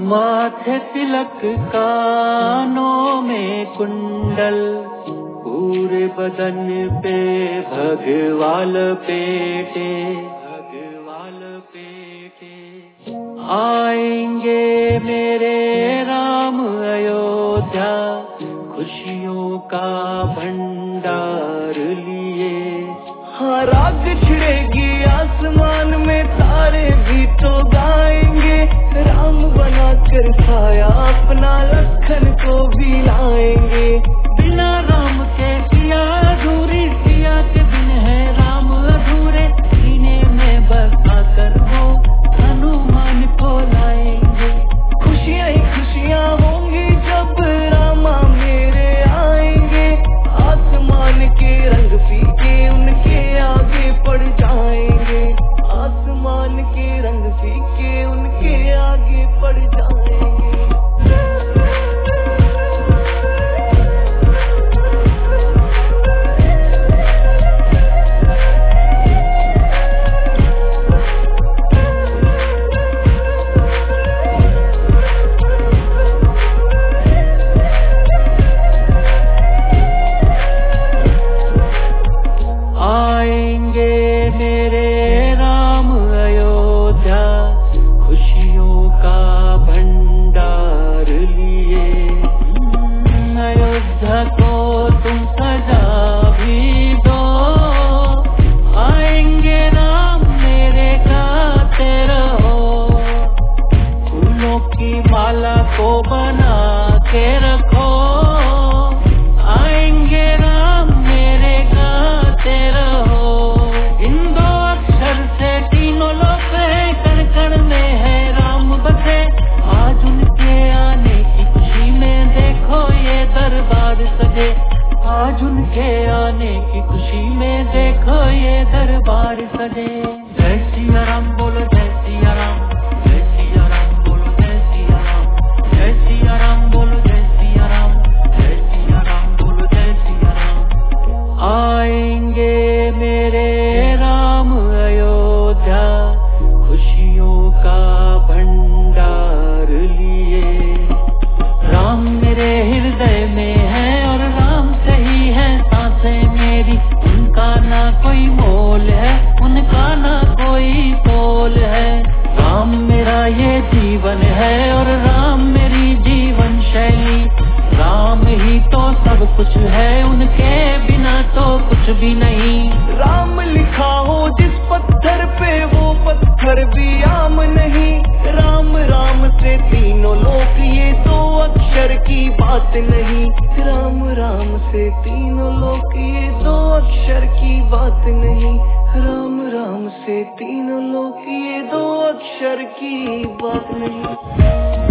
माथे तिलक कानों में कुंडल, पूरे बदन पे भगवाल पेटे। आएंगे मेरे राम अयोध्या, खुशियों का भंडार लिए। हाँ, राग छिड़ेगी आसमान में, तारे भी तो गाएंगे। राम बना कर साया अपना लखन को भी लाएंगे। बिना राम के सिया अधूरी, सिया के बिन है राम अधूरे। सीने में बसा कर वो हनुमान को लाएंगे। खुशियाँ ही खुशियाँ होंगी जब रामा मेरे आएंगे। आसमान के रंग फीके उनके आगे पड़ जाएंगे। आसमान के रंग फीके उनके आगे पड़ जाएंगे। माला को बना के रखो, आएंगे राम मेरे गाते रहो। इन दो अक्षर से तीनों लोग है, कण कण में है राम बसे। आज उनके आने की खुशी में देखो ये दरबार सजे। आज उनके आने की खुशी में देखो ये दरबार सजे। जय सिया राम बोलो, जय सिया राम, जय सिया राम बोलो, जय सिया राम, जय सिया राम बोलो, जय सिया राम, जय सिया राम बोलो, जय सिया राम। आएंगे मेरे राम अयोध्या, खुशियों का भंडार लिए। राम मेरे हृदय में है और राम से ही है सांसें मेरी। उनका ना कोई मोल है, उनका ना कोई तोल है। राम मेरा ये जीवन है और राम मेरी जीवन शैली। राम ही तो सब कुछ है, उनके बिना तो कुछ भी नहीं। राम लिखा हो जिस पत्थर पे वो पत्थर भी आम नहीं। राम राम से तीनों लोक ये दो अक्षर की बात नहीं। राम राम से तीनों लोक ये दो अक्षर की बात नहीं। राम राम से तीनों लोक ये दो अक्षर की बात नहीं।